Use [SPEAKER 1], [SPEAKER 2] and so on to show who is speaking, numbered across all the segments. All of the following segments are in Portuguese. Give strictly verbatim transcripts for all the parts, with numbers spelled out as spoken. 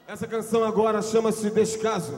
[SPEAKER 1] Essa canção agora chama-se Descaso.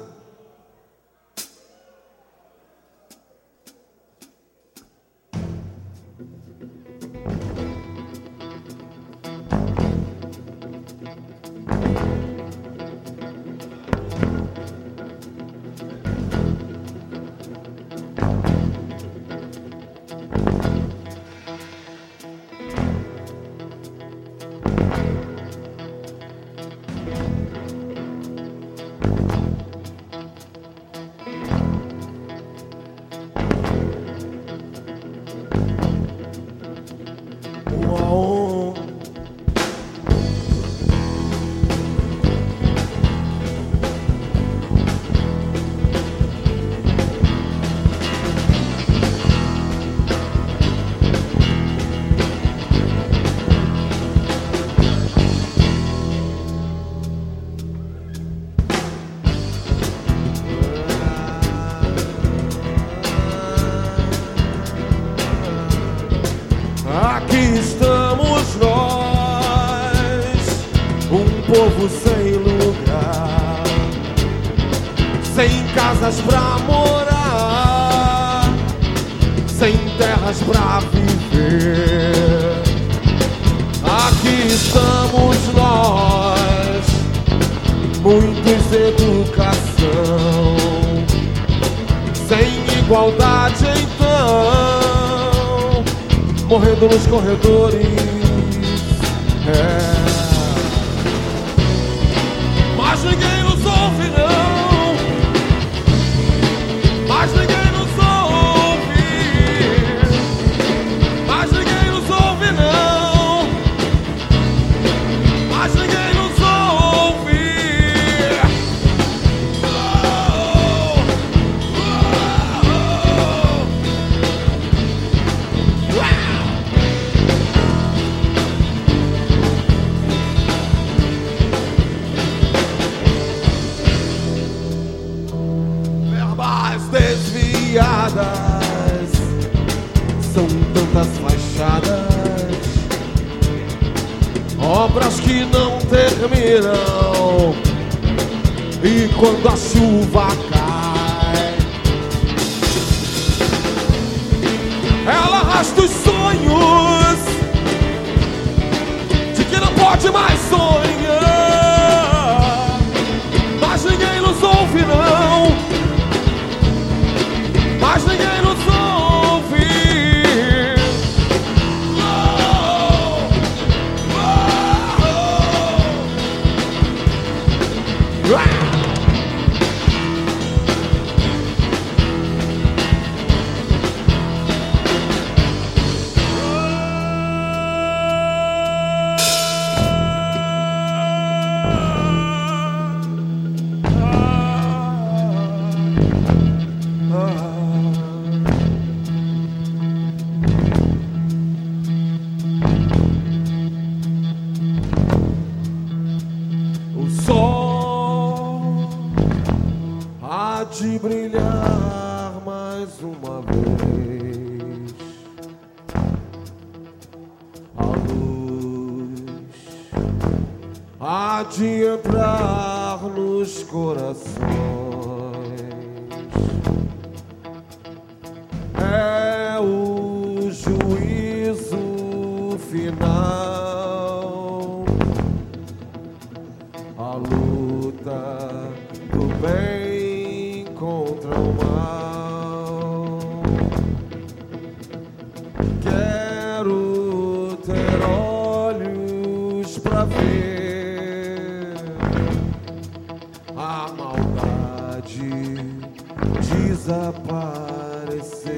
[SPEAKER 1] Aqui estamos nós, um povo sem lugar, sem casas pra morar, sem terras pra viver. Aqui estamos nós, muitos educação, sem igualdade então, morrendo nos corredores, é. Mas ninguém nos ouve não, mas ninguém nos ouve, mas ninguém nos ouve não, mas ninguém nos ouve. Oh, oh, oh. Desviadas, são tantas fachadas, obras que não terminam, e quando a chuva cai, ela arrasta os sonhos de que não pode mais sonhar, mas ninguém nos ouve não, mas ninguém nos ouve. Oh, oh, oh. Ah. O sol há de brilhar mais uma vez, a luz há de entrar nos corações, é o juízo final, a luta do bem contra o mal. Quero ter olhos pra ver a maldade desaparecer.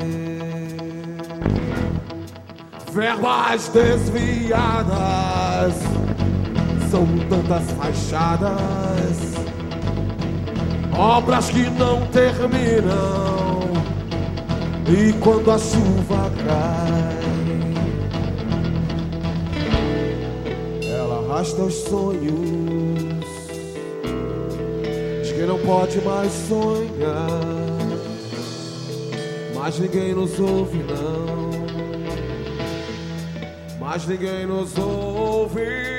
[SPEAKER 1] Verbas desviadas, são tantas fachadas, obras que não terminam, e quando a chuva cai, ela arrasta os sonhos de quem não pode mais sonhar, mas ninguém nos ouve não, mas ninguém nos ouve.